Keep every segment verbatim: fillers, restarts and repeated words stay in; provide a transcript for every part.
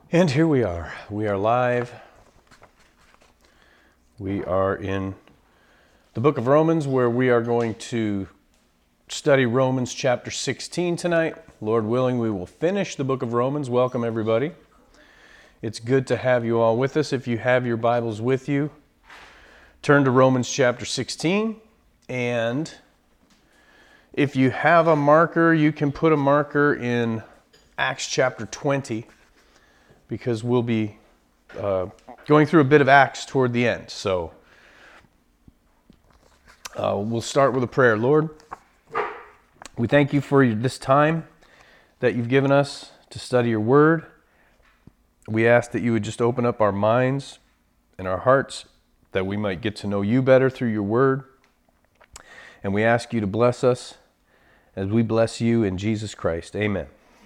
And here we are. We are live. We are in the book of Romans, where we are going to study Romans chapter sixteen tonight. Lord willing, we will finish the book of Romans. Welcome, everybody. It's good to have you all with us. If you have your Bibles with you, turn to Romans chapter sixteen. And if you have a marker, you can put a marker in Acts chapter twenty, because we'll be uh, going through a bit of Acts toward the end. So uh, we'll start with a prayer. Lord, we thank you for this time that you've given us to study your word. We ask that you would just open up our minds and our hearts, that we might get to know you better through your word. And we ask you to bless us as we bless you in Jesus Christ. Amen.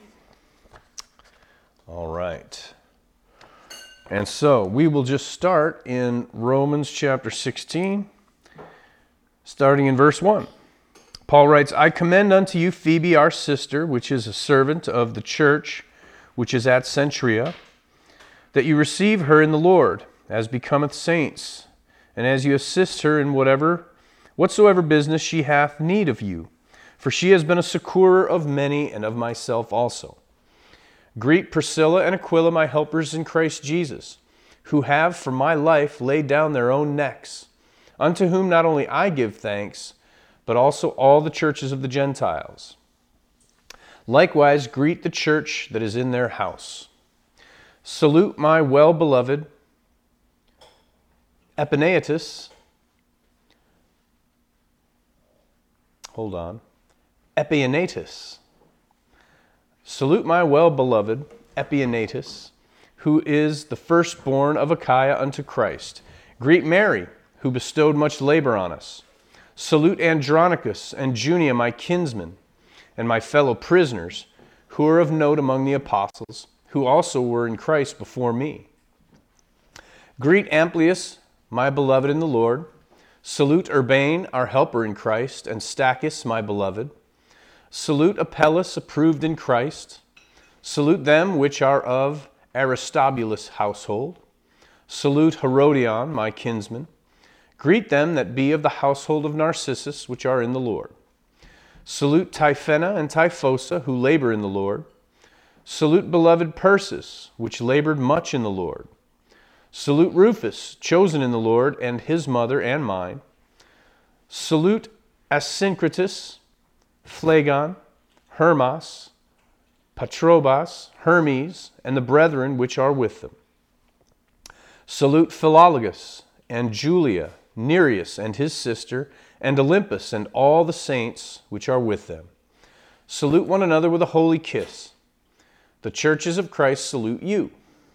All right. And so we will just start in Romans chapter sixteen, starting in verse one. Paul writes, I commend unto you Phoebe, our sister, which is a servant of the church, which is at Cenchrea, that you receive her in the Lord, as becometh saints, and as you assist her in whatever, whatsoever business she hath need of you. For she has been a succorer of many, and of myself also. Greet Priscilla and Aquila, my helpers in Christ Jesus, who have for my life laid down their own necks, unto whom not only I give thanks, but also all the churches of the Gentiles. Likewise, greet the church that is in their house. Salute my well-beloved Epaenetus. Hold on. Epaenetus. Salute my well-beloved Epaenetus, who is the firstborn of Achaia unto Christ. Greet Mary, who bestowed much labor on us. Salute Andronicus and Junia, my kinsmen, and my fellow prisoners, who are of note among the apostles, who also were in Christ before me. Greet Amplius, my beloved in the Lord. Salute Urbane, our helper in Christ, and Stachys, my beloved. Salute Apelles, approved in Christ. Salute them which are of Aristobulus' household. Salute Herodion, my kinsman. Greet them that be of the household of Narcissus, which are in the Lord. Salute Tryphena and Tryphosa, who labor in the Lord. Salute beloved Persis, which labored much in the Lord. Salute Rufus, chosen in the Lord, and his mother and mine. Salute Asyncritus, Phlegon, Hermas, Patrobas, Hermes, and the brethren which are with them. Salute Philologus, and Julia, Nereus and his sister, and Olympus, and all the saints which are with them. Salute one another with a holy kiss. The churches of Christ salute you.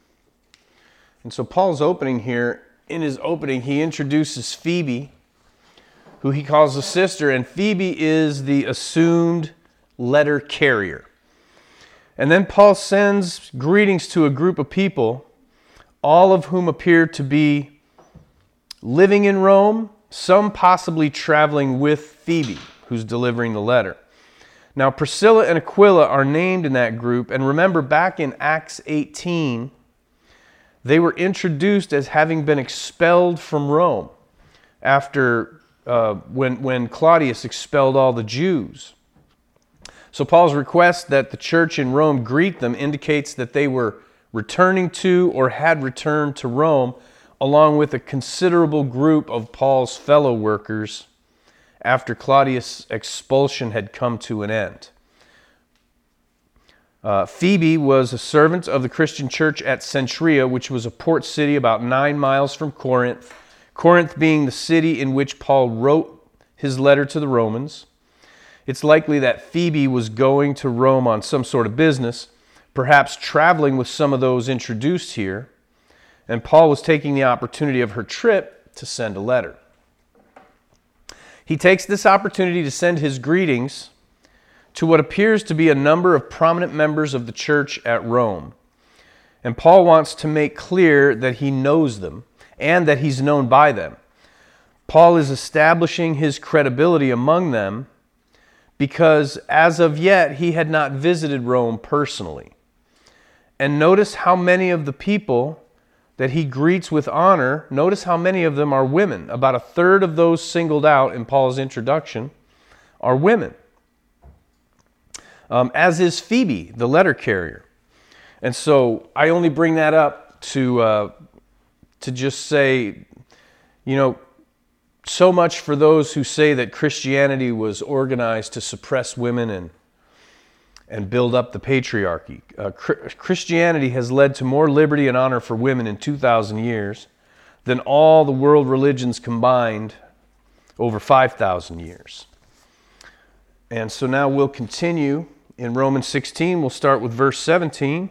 And so Paul's opening here, in his opening, he introduces Phoebe, who he calls a sister, and Phoebe is the assumed letter carrier. And then Paul sends greetings to a group of people, all of whom appear to be living in Rome, some possibly traveling with Phoebe, who's delivering the letter. Now, Priscilla and Aquila are named in that group, and remember back in Acts eighteen, they were introduced as having been expelled from Rome after Uh, when, when Claudius expelled all the Jews. So Paul's request that the church in Rome greet them indicates that they were returning to or had returned to Rome, along with a considerable group of Paul's fellow workers after Claudius' expulsion had come to an end. Uh, Phoebe was a servant of the Christian church at Cenchrea, which was a port city about nine miles from Corinth, Corinth being the city in which Paul wrote his letter to the Romans. It's likely that Phoebe was going to Rome on some sort of business, perhaps traveling with some of those introduced here, and Paul was taking the opportunity of her trip to send a letter. He takes this opportunity to send his greetings to what appears to be a number of prominent members of the church at Rome. And Paul wants to make clear that he knows them, and that he's known by them. Paul is establishing his credibility among them because as of yet he had not visited Rome personally. And notice how many of the people that he greets with honor, notice how many of them are women. About a third of those singled out in Paul's introduction are women. Um, as is Phoebe, the letter carrier. And so I only bring that up to uh, to just say, you know, so much for those who say that Christianity was organized to suppress women and and build up the patriarchy. Uh, Christianity has led to more liberty and honor for women in two thousand years than all the world religions combined over five thousand years. And so now we'll continue in Romans sixteen. We'll start with verse seventeen.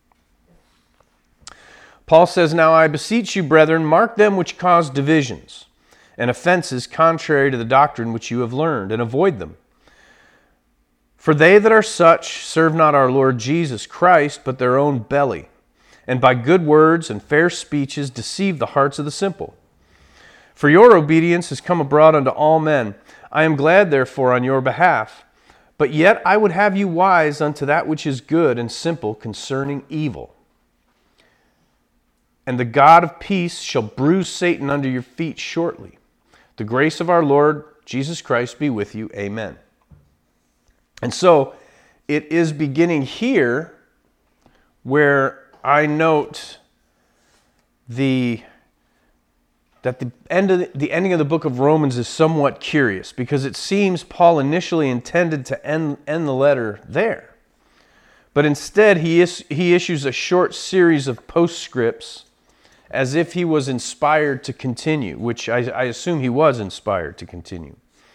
Paul says, "Now I beseech you, brethren, mark them which cause divisions and offenses contrary to the doctrine which you have learned, and avoid them. For they that are such serve not our Lord Jesus Christ, but their own belly, and by good words and fair speeches deceive the hearts of the simple. For your obedience has come abroad unto all men. I am glad therefore on your behalf. But yet I would have you wise unto that which is good and simple concerning evil. And the God of peace shall bruise Satan under your feet shortly. The grace of our Lord Jesus Christ be with you. Amen." And so it is beginning here where I note the that the end of the, the ending of the book of Romans is somewhat curious, because it seems Paul initially intended to end, end the letter there. But instead he is, he issues a short series of postscripts as if he was inspired to continue, which I, I assume he was inspired to continue.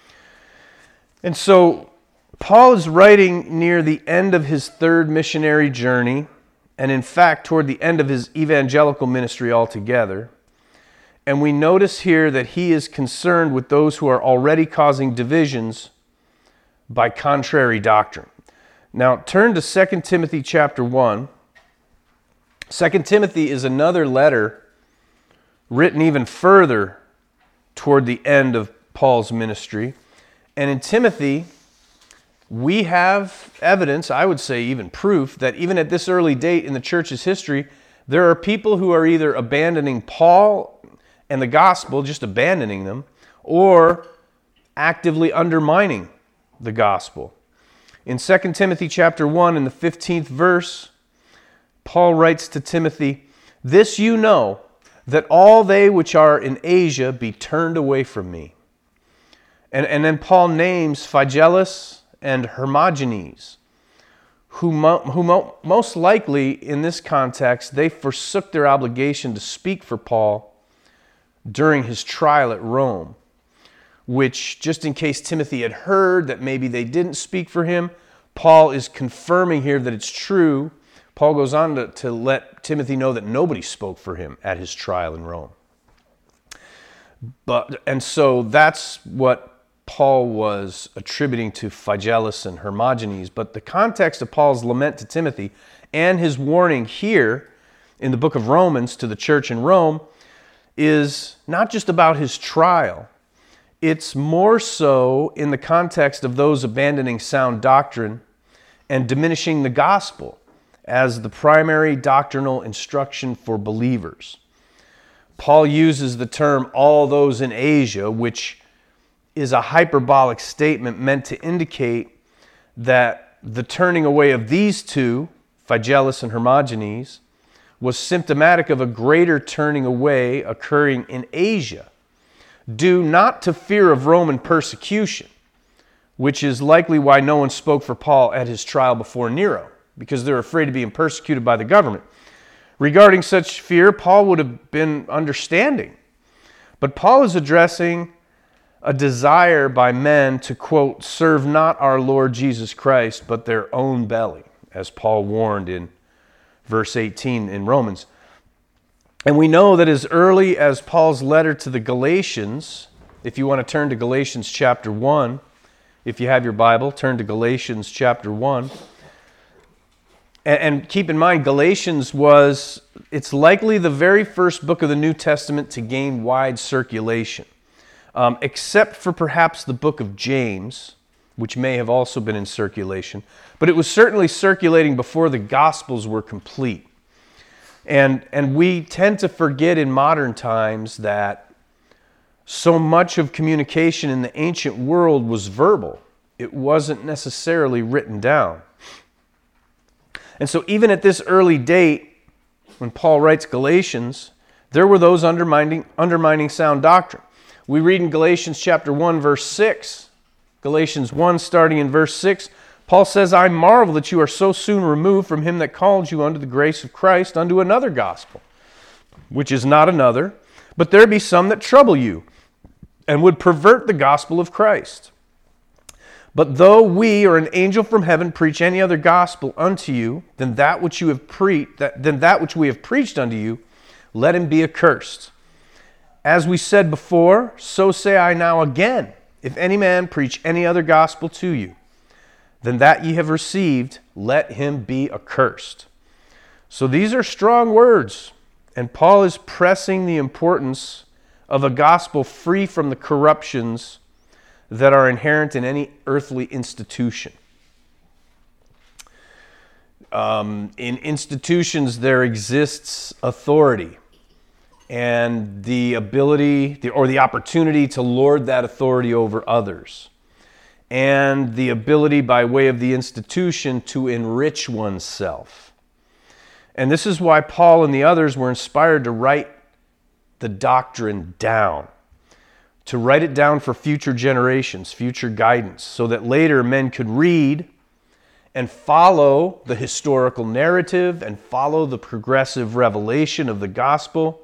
And so Paul is writing near the end of his third missionary journey, and in fact toward the end of his evangelical ministry altogether. And we notice here that he is concerned with those who are already causing divisions by contrary doctrine. Now turn to Second Timothy chapter one. Second Timothy is another letter written even further toward the end of Paul's ministry. And in Timothy, we have evidence, I would say even proof, that even at this early date in the church's history, there are people who are either abandoning Paul and the gospel, just abandoning them, or actively undermining the gospel. In Second Timothy chapter one, in the fifteenth verse, Paul writes to Timothy, "This you know, that all they which are in Asia be turned away from me." And, and then Paul names Phygellus and Hermogenes, who, mo, who mo, most likely in this context, they forsook their obligation to speak for Paul during his trial at Rome, which, just in case Timothy had heard that maybe they didn't speak for him, Paul is confirming here that it's true. Paul goes on to, to let Timothy know that nobody spoke for him at his trial in Rome. But and so that's what Paul was attributing to Phygellus and Hermogenes. But the context of Paul's lament to Timothy and his warning here in the book of Romans to the church in Rome is not just about his trial. It's more so in the context of those abandoning sound doctrine and diminishing the gospel as the primary doctrinal instruction for believers. Paul uses the term "all those in Asia," which is a hyperbolic statement meant to indicate that the turning away of these two, Phygellus and Hermogenes, was symptomatic of a greater turning away occurring in Asia, due not to fear of Roman persecution, which is likely why no one spoke for Paul at his trial before Nero, because they're afraid of being persecuted by the government. Regarding such fear, Paul would have been understanding. But Paul is addressing a desire by men to, quote, serve not our Lord Jesus Christ, but their own belly, as Paul warned in verse eighteen in Romans. And we know that as early as Paul's letter to the Galatians, if you want to turn to Galatians chapter one, if you have your Bible, turn to Galatians chapter one. And keep in mind, Galatians was, it's likely the very first book of the New Testament to gain wide circulation. Um, except for perhaps the book of James, which may have also been in circulation, but it was certainly circulating before the Gospels were complete. And, and we tend to forget in modern times that so much of communication in the ancient world was verbal. It wasn't necessarily written down. And so even at this early date, when Paul writes Galatians, there were those undermining, undermining sound doctrine. We read in Galatians chapter one, verse six, Galatians one, starting in verse six, Paul says, I marvel that you are so soon removed from him that called you unto the grace of Christ unto another gospel, which is not another, but there be some that trouble you, and would pervert the gospel of Christ. But though we or an angel from heaven preach any other gospel unto you than that which you have preached, than that which we have preached unto you, let him be accursed. As we said before, so say I now again, if any man preach any other gospel to you than that ye have received, let him be accursed. So these are strong words, and Paul is pressing the importance of a gospel free from the corruptions that are inherent in any earthly institution. Um, in institutions, there exists authority and the ability or the opportunity to lord that authority over others, and the ability by way of the institution to enrich oneself. And this is why Paul and the others were inspired to write the doctrine down, to write it down for future generations, future guidance, so that later men could read and follow the historical narrative and follow the progressive revelation of the gospel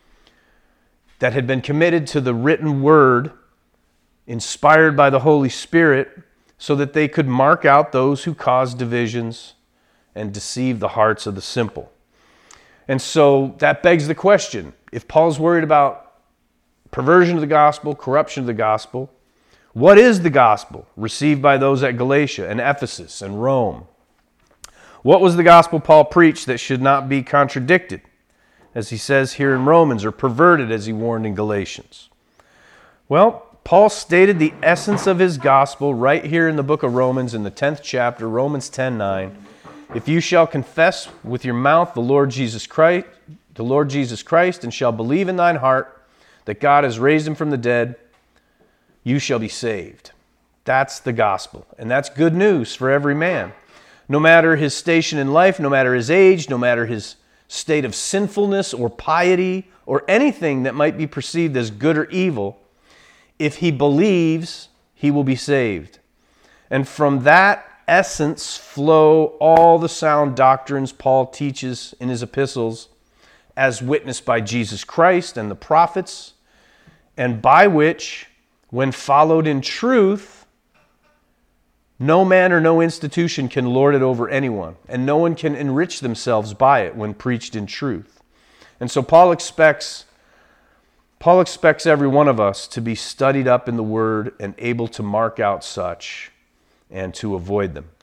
that had been committed to the written word, inspired by the Holy Spirit, so that they could mark out those who cause divisions and deceive the hearts of the simple. And so that begs the question, if Paul's worried about perversion of the gospel, corruption of the gospel, what is the gospel received by those at Galatia and Ephesus and Rome? What was the gospel Paul preached that should not be contradicted, as he says here in Romans, or perverted as he warned in Galatians? Well, Paul stated the essence of his gospel right here in the book of Romans in the tenth chapter, Romans ten nine. If you shall confess with your mouth the Lord Jesus Christ, the Lord Jesus Christ, and shall believe in thine heart that God has raised him from the dead, you shall be saved. That's the gospel. And that's good news for every man. No matter his station in life, no matter his age, no matter his state of sinfulness or piety or anything that might be perceived as good or evil, if he believes, he will be saved. And from that essence flow all the sound doctrines Paul teaches in his epistles, as witnessed by Jesus Christ and the prophets, and by which, when followed in truth, no man or no institution can lord it over anyone, and no one can enrich themselves by it when preached in truth. And so Paul expects, Paul expects every one of us to be studied up in the Word and able to mark out such and to avoid them.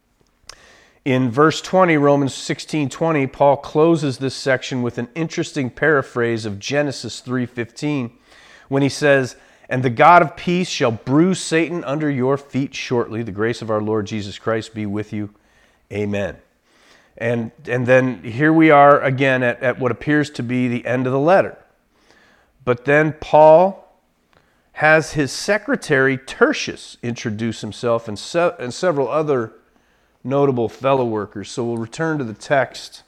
In verse twenty, Romans sixteen twenty, Paul closes this section with an interesting paraphrase of Genesis three fifteen, when he says, and the God of peace shall bruise Satan under your feet shortly. The grace of our Lord Jesus Christ be with you. Amen. And, and then here we are again at, at what appears to be the end of the letter. But then Paul has his secretary Tertius introduce himself, and, se- and several other notable fellow workers. So we'll return to the text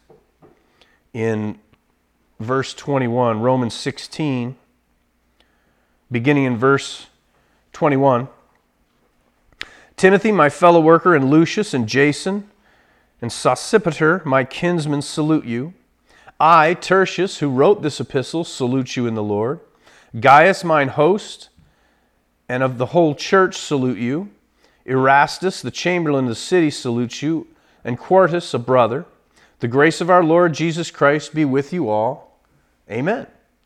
in verse twenty-one, Romans sixteen, beginning in verse twenty-one. Timothy, my fellow worker, and Lucius and Jason and Sosipater, my kinsmen, salute you. I, Tertius, who wrote this epistle, salute you in the Lord. Gaius, mine host, and of the whole church salute you. Erastus, the chamberlain of the city, salutes you, and Quartus, a brother. The grace of our Lord Jesus Christ be with you all. Amen.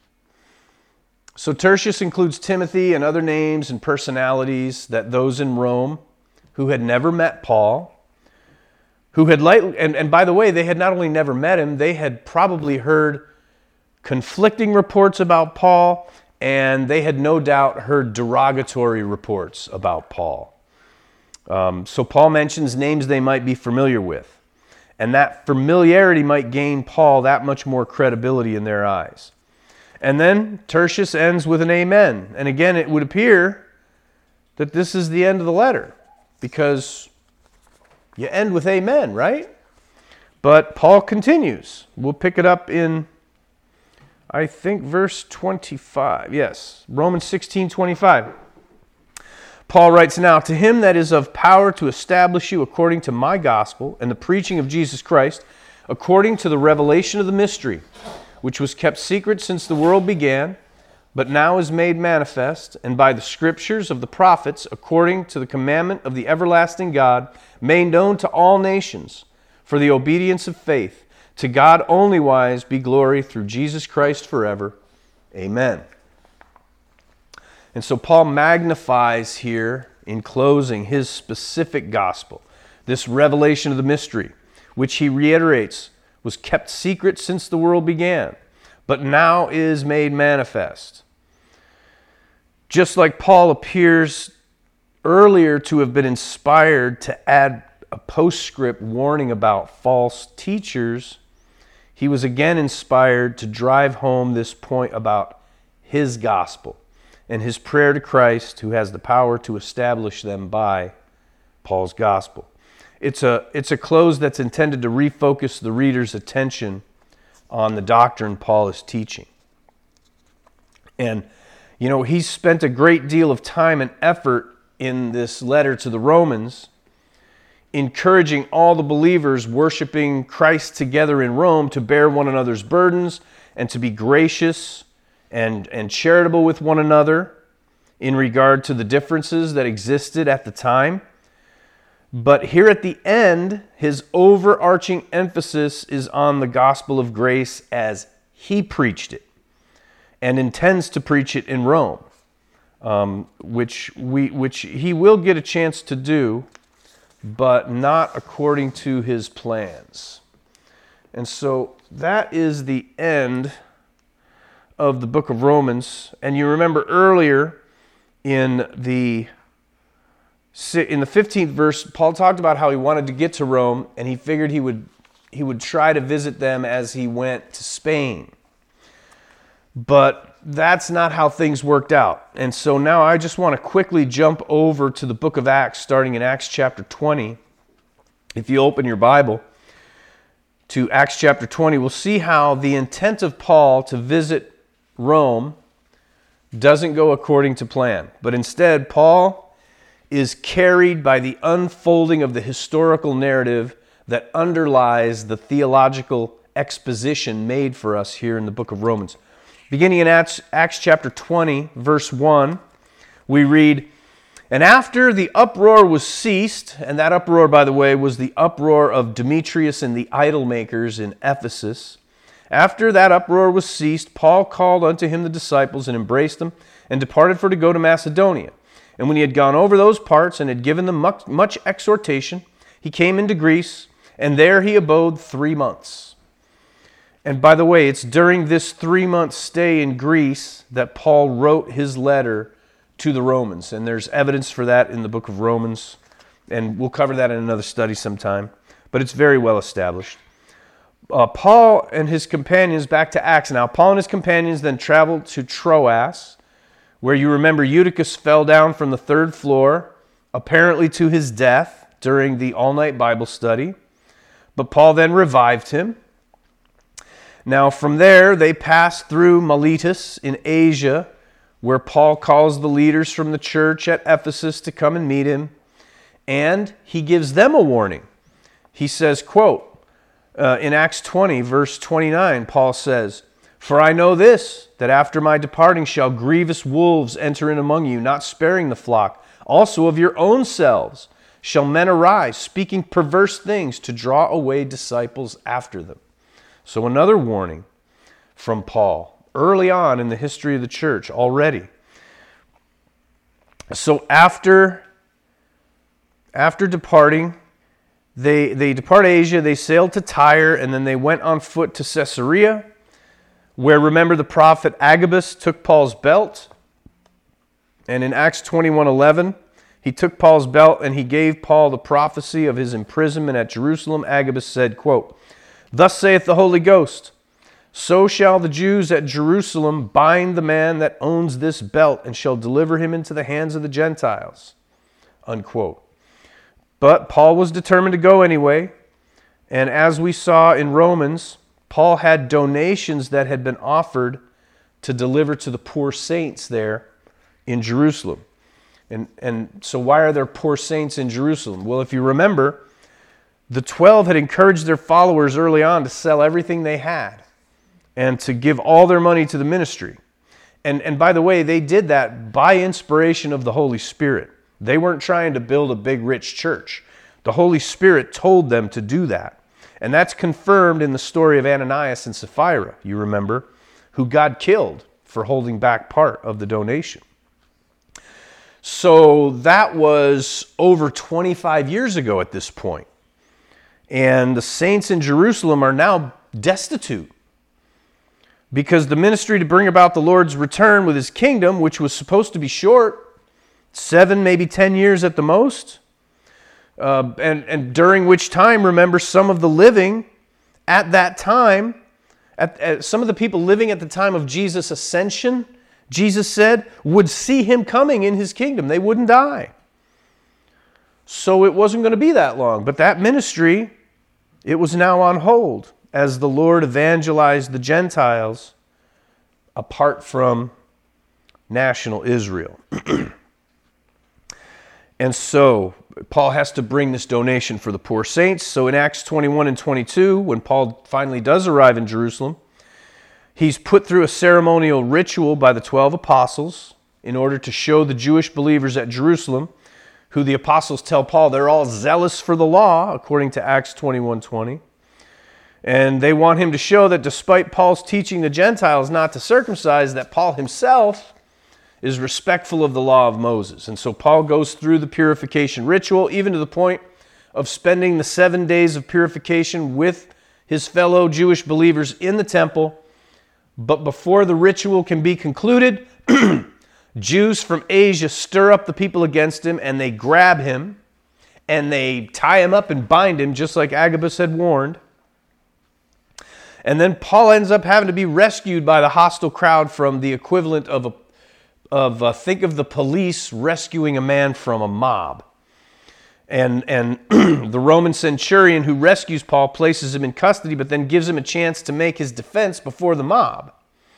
So Tertius includes Timothy and other names and personalities that those in Rome who had never met Paul, who had light, and, and by the way, they had not only never met him, they had probably heard conflicting reports about Paul, and they had no doubt heard derogatory reports about Paul. Um, so Paul mentions names they might be familiar with. And that familiarity might gain Paul that much more credibility in their eyes. And then Tertius ends with an amen. And again, it would appear that this is the end of the letter, because you end with amen, right? But Paul continues. We'll pick it up in, I think, verse twenty-five. Yes, Romans sixteen twenty-five. Paul writes, "Now to him that is of power to establish you according to my gospel and the preaching of Jesus Christ, according to the revelation of the mystery, which was kept secret since the world began, but now is made manifest, and by the scriptures of the prophets, according to the commandment of the everlasting God, made known to all nations, for the obedience of faith. To God only wise be glory through Jesus Christ forever. Amen." And so Paul magnifies here, in closing, his specific gospel, this revelation of the mystery, which he reiterates was kept secret since the world began, but now is made manifest. Just like Paul appears earlier to have been inspired to add a postscript warning about false teachers, he was again inspired to drive home this point about his gospel and his prayer to Christ, who has the power to establish them by Paul's gospel. It's a, it's a close that's intended to refocus the reader's attention on the doctrine Paul is teaching. And, you know, he's spent a great deal of time and effort in this letter to the Romans, encouraging all the believers worshiping Christ together in Rome to bear one another's burdens and to be gracious and, and charitable with one another in regard to the differences that existed at the time. But here at the end, his overarching emphasis is on the gospel of grace as he preached it and intends to preach it in Rome, um, which we which he will get a chance to do, but not according to his plans. And so that is the end of the book of Romans. And you remember earlier in the in the fifteenth verse, Paul talked about how he wanted to get to Rome, and he figured he would he would try to visit them as he went to Spain. But that's not how things worked out. And so now I just want to quickly jump over to the book of Acts, starting in Acts chapter twenty. If you open your Bible to Acts chapter twenty, we'll see how the intent of Paul to visit Rome doesn't go according to plan. But instead, Paul is carried by the unfolding of the historical narrative that underlies the theological exposition made for us here in the book of Romans. Beginning in Acts, Acts chapter twenty, verse one, we read, "And after the uproar was ceased," and that uproar, by the way, was the uproar of Demetrius and the idol makers in Ephesus. "After that uproar was ceased, Paul called unto him the disciples and embraced them and departed for to go to Macedonia. And when he had gone over those parts and had given them much, much exhortation, he came into Greece, and there he abode three months." And by the way, it's during this three-month stay in Greece that Paul wrote his letter to the Romans. And there's evidence for that in the book of Romans. And we'll cover that in another study sometime. But it's very well established. Uh, Paul and his companions, back to Acts now, Paul and his companions then traveled to Troas, where you remember Eutychus fell down from the third floor, apparently to his death during the all-night Bible study. But Paul then revived him. Now from there, they passed through Miletus in Asia, where Paul calls the leaders from the church at Ephesus to come and meet him. And he gives them a warning. He says, quote, uh, in Acts twenty, verse twenty-nine, Paul says, "For I know this, that after my departing shall grievous wolves enter in among you, not sparing the flock. Also of your own selves shall men arise, speaking perverse things to draw away disciples after them." So another warning from Paul early on in the history of the church already. So after, after departing, they, they depart Asia, they sailed to Tyre, and then they went on foot to Caesarea, where, remember, the prophet Agabus took Paul's belt. And in Acts twenty-one eleven, he took Paul's belt and he gave Paul the prophecy of his imprisonment at Jerusalem. Agabus said, quote, "Thus saith the Holy Ghost, so shall the Jews at Jerusalem bind the man that owns this belt and shall deliver him into the hands of the Gentiles." Unquote. But Paul was determined to go anyway. And as we saw in Romans, Paul had donations that had been offered to deliver to the poor saints there in Jerusalem. And, and so why are there poor saints in Jerusalem? Well, if you remember, the twelve had encouraged their followers early on to sell everything they had and to give all their money to the ministry. And, and by the way, they did that by inspiration of the Holy Spirit. They weren't trying to build a big, rich church. The Holy Spirit told them to do that. And that's confirmed in the story of Ananias and Sapphira, you remember, who God killed for holding back part of the donation. So that was over twenty-five years ago at this point. And the saints in Jerusalem are now destitute because the ministry to bring about the Lord's return with his kingdom, which was supposed to be short, seven, maybe ten years at the most, uh, and, and during which time, remember, some of the living at that time, at, at some of the people living at the time of Jesus' ascension, Jesus said, would see him coming in his kingdom. They wouldn't die. So it wasn't going to be that long. But that ministry, it was now on hold as the Lord evangelized the Gentiles apart from national Israel. And so Paul has to bring this donation for the poor saints. So in Acts twenty-one and twenty-two, when Paul finally does arrive in Jerusalem, he's put through a ceremonial ritual by the twelve apostles in order to show the Jewish believers at Jerusalem, who the apostles tell Paul they're all zealous for the law, according to Acts twenty-one twenty. And they want him to show that despite Paul's teaching the Gentiles not to circumcise, that Paul himself is respectful of the law of Moses. And so Paul goes through the purification ritual, even to the point of spending the seven days of purification with his fellow Jewish believers in the temple. But before the ritual can be concluded, Jews from Asia stir up the people against him, and they grab him, and they tie him up and bind him, just like Agabus had warned. And then Paul ends up having to be rescued by the hostile crowd from the equivalent of, a, of uh, think of the police rescuing a man from a mob. And, and the Roman centurion who rescues Paul places him in custody, but then gives him a chance to make his defense before the mob.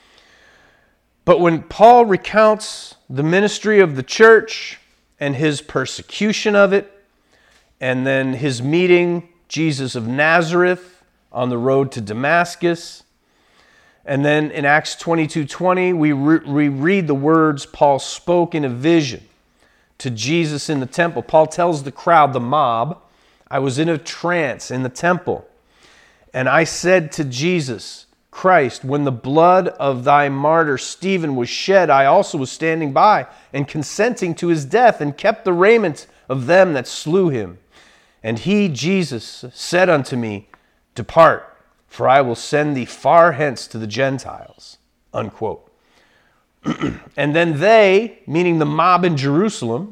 But when Paul recounts the ministry of the church and his persecution of it, and then his meeting Jesus of Nazareth on the road to Damascus, and then in Acts twenty-two twenty, we, re- we read the words Paul spoke in a vision to Jesus in the temple. Paul tells the crowd, the mob, "I was in a trance in the temple, and I said to Jesus, Christ, when the blood of thy martyr Stephen was shed, I also was standing by and consenting to his death, and kept the raiment of them that slew him. And he, Jesus, said unto me, Depart, for I will send thee far hence to the Gentiles." Unquote. And then they, meaning the mob in Jerusalem,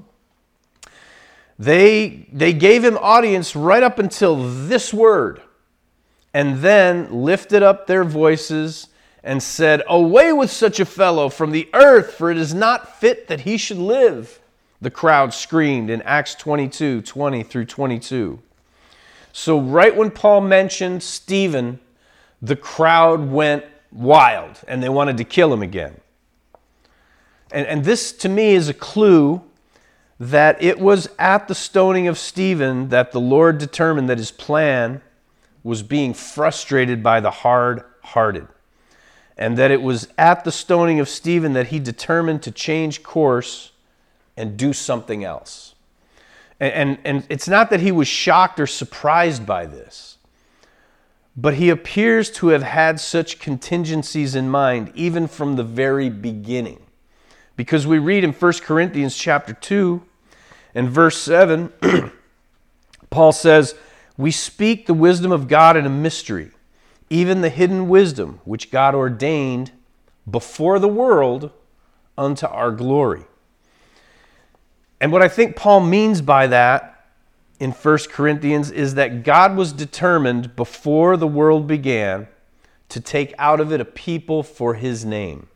they, they gave him audience right up until this word, and then lifted up their voices and said, "Away with such a fellow from the earth, for it is not fit that he should live," the crowd screamed in Acts twenty-two twenty through twenty-two. So right when Paul mentioned Stephen, the crowd went wild, and they wanted to kill him again. And, and this, to me, is a clue that it was at the stoning of Stephen that the Lord determined that his plan was being frustrated by the hard-hearted. And that it was at the stoning of Stephen that he determined to change course and do something else. And, and, and it's not that he was shocked or surprised by this, but he appears to have had such contingencies in mind even from the very beginning. Because we read in First Corinthians chapter two and verse seven, Paul says, "We speak the wisdom of God in a mystery, even the hidden wisdom which God ordained before the world unto our glory." And what I think Paul means by that in First Corinthians is that God was determined before the world began to take out of it a people for his name.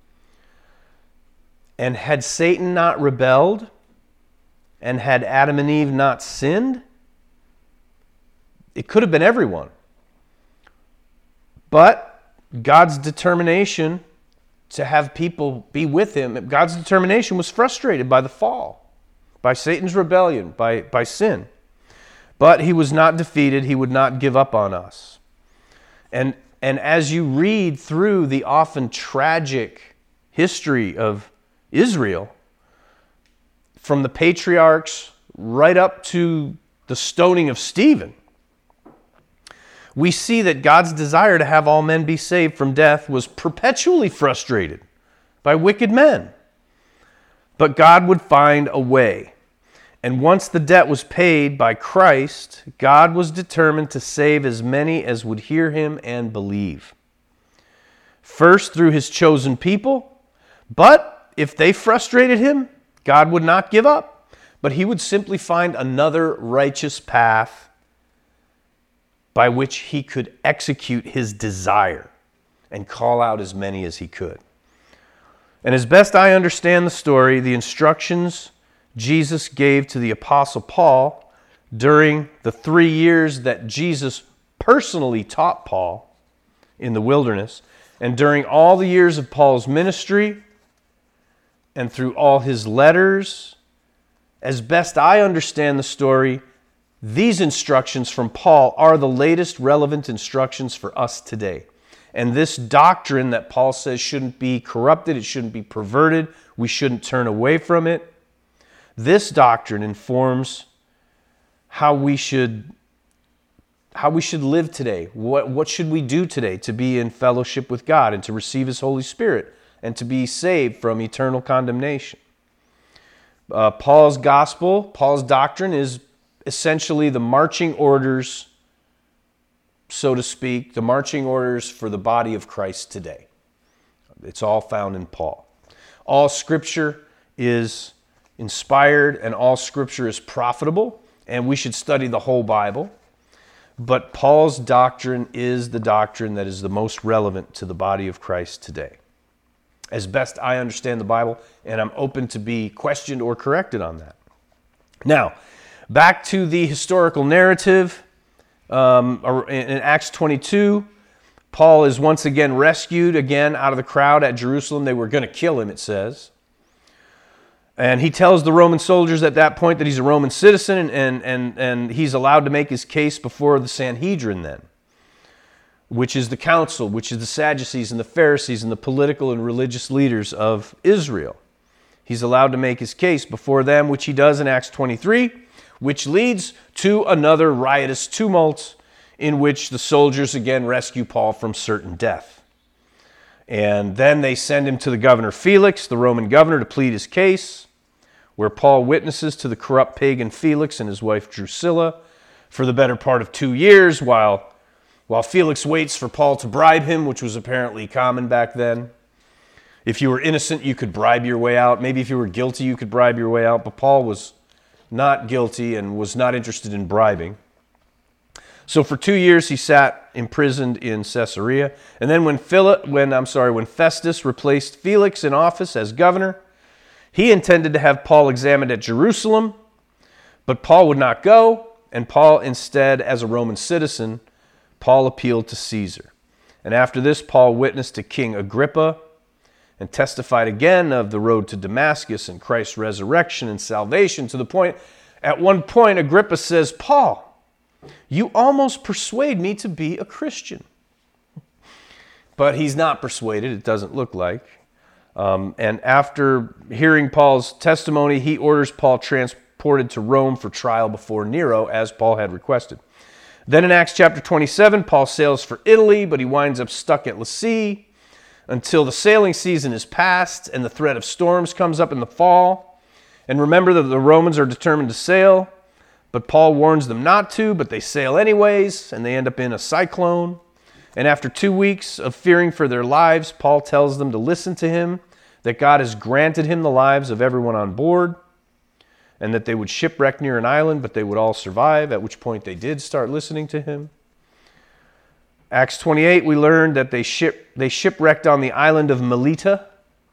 And had Satan not rebelled, and had Adam and Eve not sinned, it could have been everyone. But God's determination to have people be with him, God's determination was frustrated by the fall, by Satan's rebellion, by, by sin. But he was not defeated. He would not give up on us. And, and as you read through the often tragic history of Israel, from the patriarchs right up to the stoning of Stephen, we see that God's desire to have all men be saved from death was perpetually frustrated by wicked men. But God would find a way. And once the debt was paid by Christ, God was determined to save as many as would hear him and believe. First through his chosen people, but if they frustrated him, God would not give up, but he would simply find another righteous path by which he could execute his desire and call out as many as he could. And as best I understand the story, the instructions Jesus gave to the Apostle Paul during the three years that Jesus personally taught Paul in the wilderness, and during all the years of Paul's ministry, and through all his letters, as best I understand the story, these instructions from Paul are the latest relevant instructions for us today. And this doctrine that Paul says shouldn't be corrupted, it shouldn't be perverted, we shouldn't turn away from it. This doctrine informs how we should, how we should live today. What, what should we do today to be in fellowship with God and to receive his Holy Spirit and to be saved from eternal condemnation. Uh, Paul's gospel, Paul's doctrine is essentially the marching orders, so to speak, the marching orders for the body of Christ today. It's all found in Paul. All Scripture is inspired and all Scripture is profitable, and we should study the whole Bible. But Paul's doctrine is the doctrine that is the most relevant to the body of Christ today, as best I understand the Bible, and I'm open to be questioned or corrected on that. Now, back to the historical narrative. Um, in Acts twenty-two, Paul is once again rescued again out of the crowd at Jerusalem. They were going to kill him, it says. And he tells the Roman soldiers at that point that he's a Roman citizen, and, and, and he's allowed to make his case before the Sanhedrin then, which is the council, which is the Sadducees and the Pharisees and the political and religious leaders of Israel. He's allowed to make his case before them, which he does in Acts twenty-three, which leads to another riotous tumult in which the soldiers again rescue Paul from certain death. And then they send him to the governor Felix, the Roman governor, to plead his case, where Paul witnesses to the corrupt pagan Felix and his wife Drusilla for the better part of two years while, while Felix waits for Paul to bribe him, which was apparently common back then. If you were innocent, you could bribe your way out. Maybe if you were guilty, you could bribe your way out. But Paul was not guilty and was not interested in bribing. So for two years he sat imprisoned in Caesarea. And then when Philip, when I'm sorry, when Festus replaced Felix in office as governor, he intended to have Paul examined at Jerusalem, but Paul would not go, and Paul instead, as a Roman citizen, Paul appealed to Caesar. And after this, Paul witnessed to King Agrippa and testified again of the road to Damascus and Christ's resurrection and salvation, to the point, at one point, Agrippa says, "Paul, you almost persuade me to be a Christian." But he's not persuaded, it doesn't look like. Um, and after hearing Paul's testimony, he orders Paul transported to Rome for trial before Nero, as Paul had requested. Then in Acts chapter twenty-seven, Paul sails for Italy, but he winds up stuck at Lasea until the sailing season is past and the threat of storms comes up in the fall. And remember that the Romans are determined to sail, but Paul warns them not to, but they sail anyways, and they end up in a cyclone. And after two weeks of fearing for their lives, Paul tells them to listen to him, that God has granted him the lives of everyone on board. and that they would shipwreck near an island, but they would all survive, at which point they did start listening to him. Acts twenty-eight, we learned that they ship they shipwrecked on the island of Melita.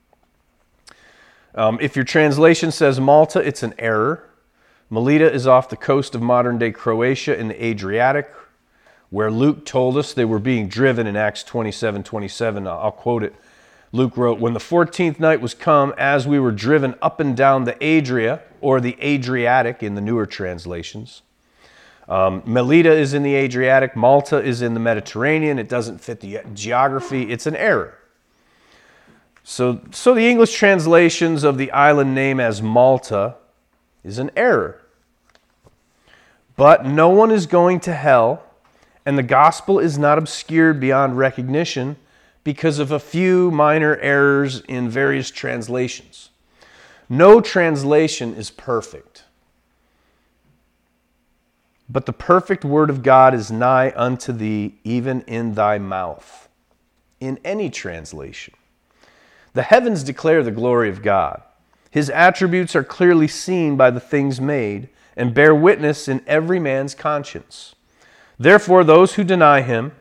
Um, if your translation says Malta, it's an error. Melita is off the coast of modern-day Croatia in the Adriatic, where Luke told us they were being driven in Acts twenty-seven twenty-seven. I'll quote it. Luke wrote, "When the fourteenth night was come, as we were driven up and down the Adria," or the Adriatic in the newer translations. Um, Melita is in the Adriatic. Malta is in the Mediterranean. It doesn't fit the geography. It's an error. So, so the English translations of the island name as Malta is an error. But no one is going to hell, and the gospel is not obscured beyond recognition because of a few minor errors in various translations. No translation is perfect, but the perfect word of God is nigh unto thee, even in thy mouth. In any translation. The heavens declare the glory of God. His attributes are clearly seen by the things made, and bear witness in every man's conscience. Therefore, those who deny him,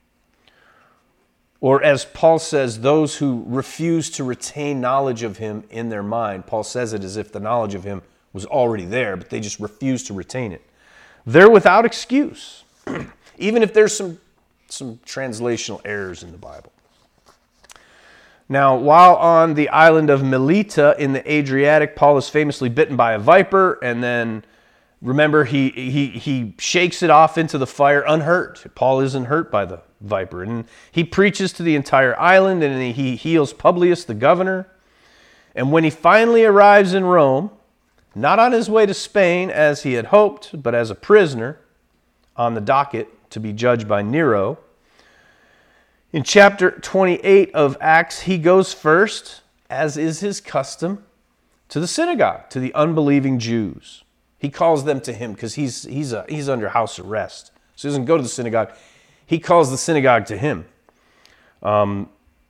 or as Paul says, those who refuse to retain knowledge of him in their mind, Paul says it as if the knowledge of him was already there, but they just refuse to retain it. They're without excuse, even if there's some, some translational errors in the Bible. Now, while on the island of Melita in the Adriatic, Paul is famously bitten by a viper, and then, remember, he, he, he shakes it off into the fire unhurt. Paul isn't hurt by the viper. And he preaches to the entire island, and he heals Publius, the governor. And when he finally arrives in Rome, not on his way to Spain as he had hoped, but as a prisoner on the docket to be judged by Nero, in chapter twenty-eight of Acts, he goes first, as is his custom, to the synagogue, to the unbelieving Jews. He calls them to him because he's, he's, a, he's under house arrest. So he doesn't go to the synagogue. He calls the synagogue to him. Um,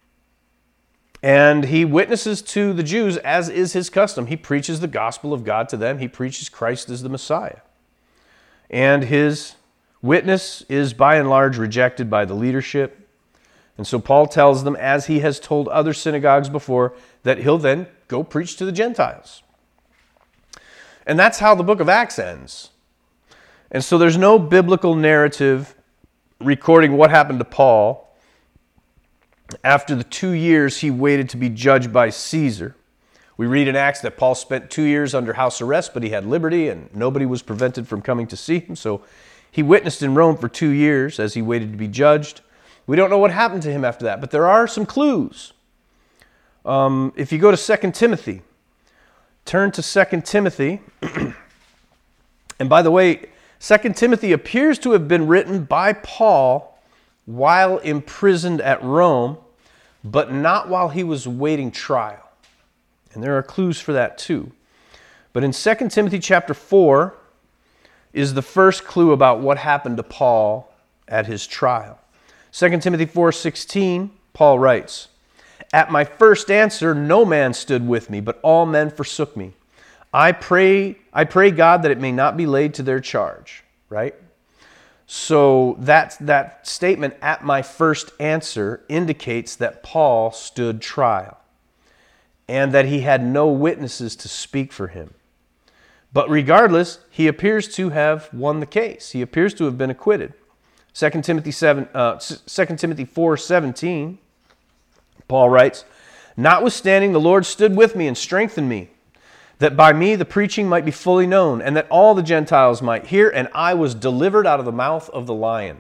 and he witnesses to the Jews, as is his custom. He preaches the gospel of God to them. He preaches Christ as the Messiah. And his witness is by and large rejected by the leadership. And so Paul tells them, as he has told other synagogues before, that he'll then go preach to the Gentiles. And that's how the book of Acts ends. And so there's no biblical narrative recording what happened to Paul after the two years he waited to be judged by Caesar. We read in Acts that Paul spent two years under house arrest, but he had liberty and nobody was prevented from coming to see him. So he witnessed in Rome for two years as he waited to be judged. We don't know what happened to him after that, but there are some clues. Um, if you go to Second Timothy, turn to Second Timothy. And by the way, Second Timothy appears to have been written by Paul while imprisoned at Rome, but not while he was waiting trial. And there are clues for that too. But in Second Timothy chapter four is the first clue about what happened to Paul at his trial. Second Timothy four sixteen, Paul writes, "At my first answer, no man stood with me, but all men forsook me. I pray, I pray God that it may not be laid to their charge." Right? So that, that statement, "at my first answer," indicates that Paul stood trial and that he had no witnesses to speak for him. But regardless, he appears to have won the case. He appears to have been acquitted. Second Timothy seven, uh, Second Timothy four seventeen, Paul writes, "Notwithstanding the Lord stood with me and strengthened me, that by me the preaching might be fully known, and that all the Gentiles might hear, and I was delivered out of the mouth of the lion."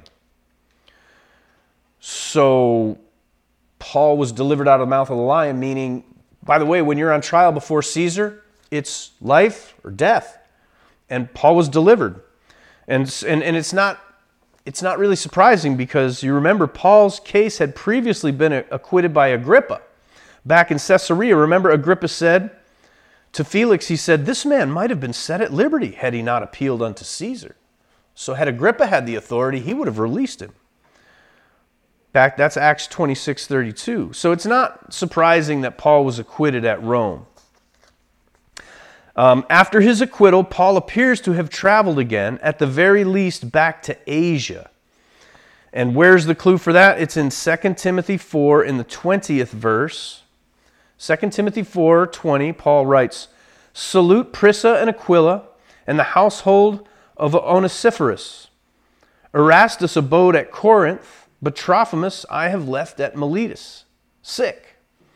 So Paul was delivered out of the mouth of the lion, meaning, by the way, when you're on trial before Caesar, it's life or death. And Paul was delivered. And, and, and it's not It's not really surprising because you remember Paul's case had previously been acquitted by Agrippa. Back in Caesarea, remember Agrippa said to Felix, he said, "This man might have been set at liberty had he not appealed unto Caesar." So had Agrippa had the authority, he would have released him. Back, that's Acts twenty-six thirty-two. So it's not surprising that Paul was acquitted at Rome. Um, after his acquittal, Paul appears to have traveled again, at the very least back to Asia. And where's the clue for that? It's in Second Timothy four in the twentieth verse. Second Timothy four twenty, Paul writes, "Salute Prisca and Aquila and the household of Onesiphorus. Erastus abode at Corinth, but Trophimus I have left at Miletus, sick."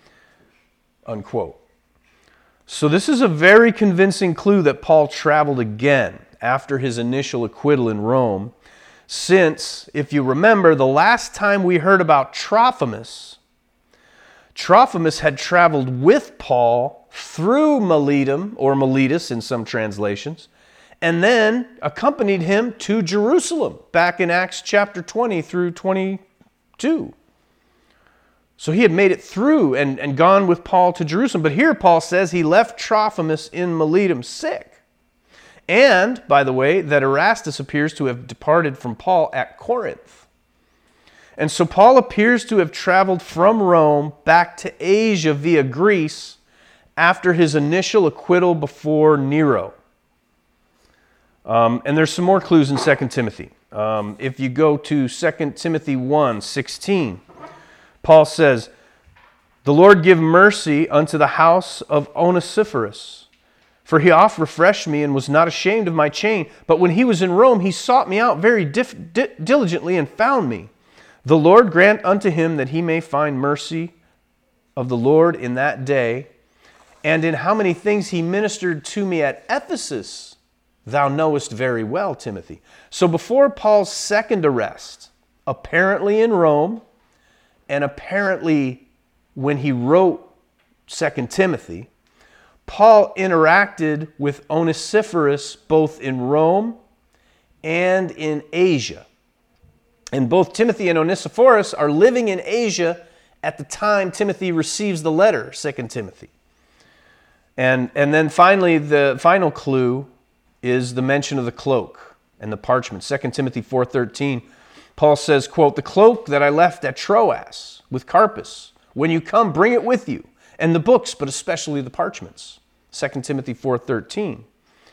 Unquote. So this is a very convincing clue that Paul traveled again after his initial acquittal in Rome, since, if you remember, the last time we heard about Trophimus, Trophimus had traveled with Paul through Miletum, or Miletus in some translations, and then accompanied him to Jerusalem, back in Acts chapter twenty through twenty-two. So he had made it through and, and gone with Paul to Jerusalem. But here Paul says he left Trophimus in Miletum sick. And, by the way, that Erastus appears to have departed from Paul at Corinth. And so Paul appears to have traveled from Rome back to Asia via Greece after his initial acquittal before Nero. Um, and there's some more clues in Second Timothy. Um, if you go to Second Timothy one sixteen, Paul says, "The Lord give mercy unto the house of Onesiphorus, for he oft refreshed me and was not ashamed of my chain. But when he was in Rome, he sought me out very dif- di- diligently and found me. The Lord grant unto him that he may find mercy of the Lord in that day. And in how many things he ministered to me at Ephesus, thou knowest very well, Timothy." So before Paul's second arrest, apparently in Rome, and apparently when he wrote Second Timothy, Paul interacted with Onesiphorus both in Rome and in Asia. And both Timothy and Onesiphorus are living in Asia at the time Timothy receives the letter, Second Timothy. And, and then finally, the final clue is the mention of the cloak and the parchment. Second Timothy four thirteen, Paul says, quote, "The cloak that I left at Troas with Carpus, when you come, bring it with you, and the books, but especially the parchments." Second Timothy four thirteen.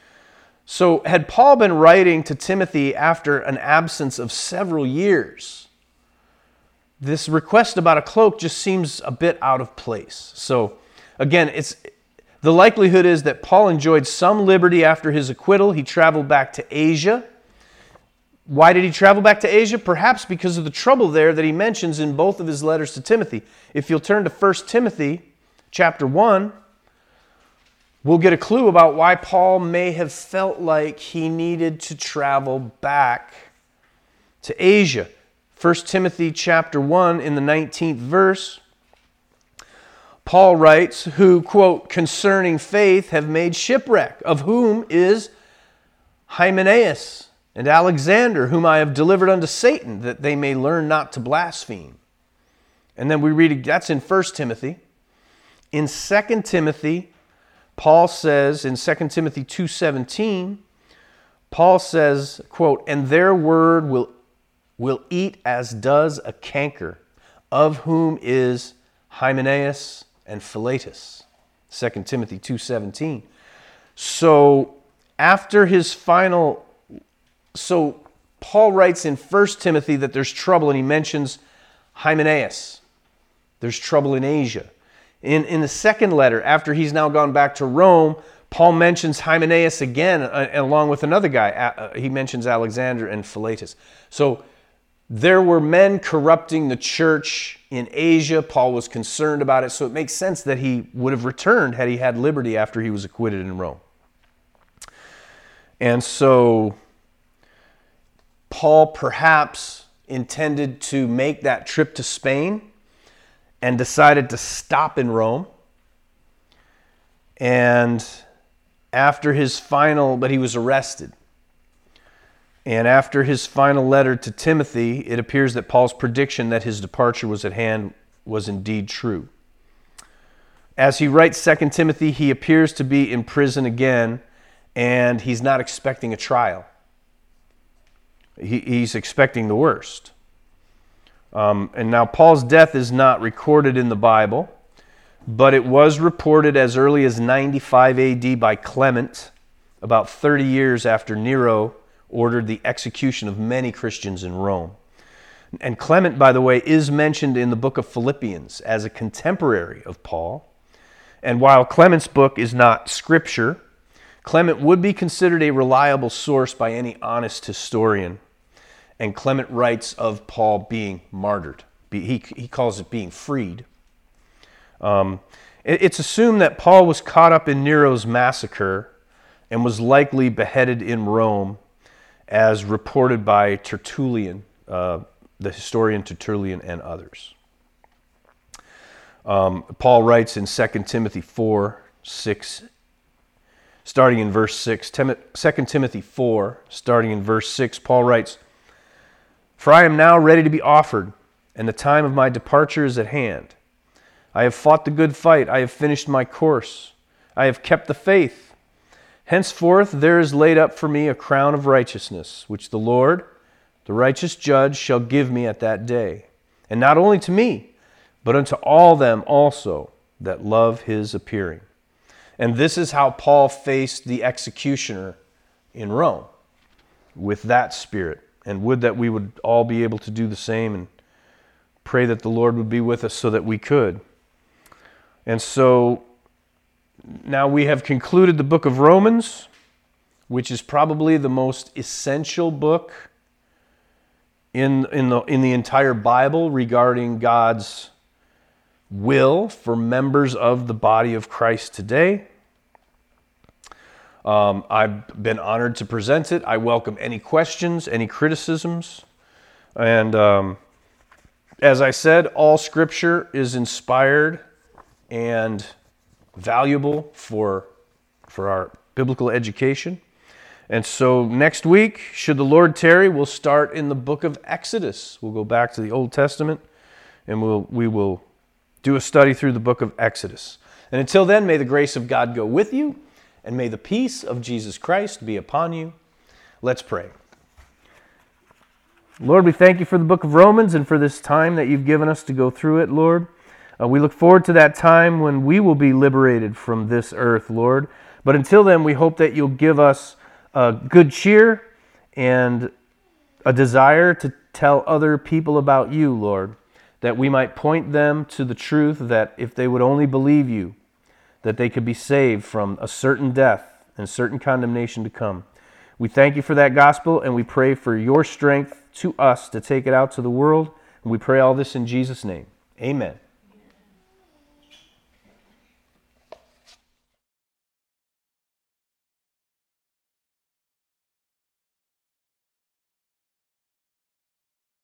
So had Paul been writing to Timothy after an absence of several years, this request about a cloak just seems a bit out of place. So again, it's the likelihood is that Paul enjoyed some liberty after his acquittal. He traveled back to Asia. Why did he travel back to Asia? Perhaps because of the trouble there that he mentions in both of his letters to Timothy. If you'll turn to First Timothy chapter one, we'll get a clue about why Paul may have felt like he needed to travel back to Asia. First Timothy chapter one in the nineteenth verse, Paul writes, "Who, quote, concerning faith have made shipwreck, of whom is Hymenaeus and Alexander, whom I have delivered unto Satan, that they may learn not to blaspheme." And then we read, that's in First Timothy. In Second Timothy, Paul says, in Second Timothy two seventeen, Paul says, quote, "And their word will, will eat as does a canker, of whom is Hymenaeus and Philetus." Second Timothy two seventeen. So after his final... So Paul writes in First Timothy that there's trouble, and he mentions Hymenaeus. There's trouble in Asia. In, in the second letter, after he's now gone back to Rome, Paul mentions Hymenaeus again, uh, along with another guy. Uh, he mentions Alexander and Philetus. So there were men corrupting the church in Asia. Paul was concerned about it, so it makes sense that he would have returned had he had liberty after he was acquitted in Rome. And so Paul perhaps intended to make that trip to Spain and decided to stop in Rome. And after his final, but he was arrested. And after his final letter to Timothy, it appears that Paul's prediction that his departure was at hand was indeed true. As he writes Second Timothy, he appears to be in prison again, and he's not expecting a trial. He, he's expecting the worst. Um, and now Paul's death is not recorded in the Bible, but it was reported as early as ninety-five A D by Clement, about thirty years after Nero ordered the execution of many Christians in Rome. And Clement, by the way, is mentioned in the book of Philippians as a contemporary of Paul. And while Clement's book is not scripture, Clement would be considered a reliable source by any honest historian. And Clement writes of Paul being martyred. He, he calls it being freed. Um, it, it's assumed that Paul was caught up in Nero's massacre and was likely beheaded in Rome, as reported by Tertullian, uh, the historian Tertullian, and others. Um, Paul writes in Second Timothy four, six, starting in verse six. Tim- Second Timothy four, starting in verse six, Paul writes, "For I am now ready to be offered, and the time of my departure is at hand. I have fought the good fight, I have finished my course, I have kept the faith. Henceforth there is laid up for me a crown of righteousness, which the Lord, the righteous judge, shall give me at that day, and not only to me, but unto all them also that love his appearing." And this is how Paul faced the executioner in Rome, with that spirit. And would that we would all be able to do the same, and pray that the Lord would be with us so that we could. And so now we have concluded the book of Romans, which is probably the most essential book in, in, the, in the entire Bible regarding God's will for members of the body of Christ today. Um, I've been honored to present it. I welcome any questions, any criticisms. And um, as I said, all Scripture is inspired and valuable for, for our biblical education. And so next week, should the Lord tarry, we'll start in the book of Exodus. We'll go back to the Old Testament, and we'll, we will do a study through the book of Exodus. And until then, may the grace of God go with you, and may the peace of Jesus Christ be upon you. Let's pray. Lord, we thank you for the book of Romans and for this time that you've given us to go through it, Lord. Uh, we look forward to that time when we will be liberated from this earth, Lord. But until then, we hope that you'll give us uh, good cheer and a desire to tell other people about you, Lord, that we might point them to the truth that if they would only believe you, that they could be saved from a certain death and certain condemnation to come. We thank you for that gospel, and we pray for your strength to us to take it out to the world. And we pray all this in Jesus' name. Amen.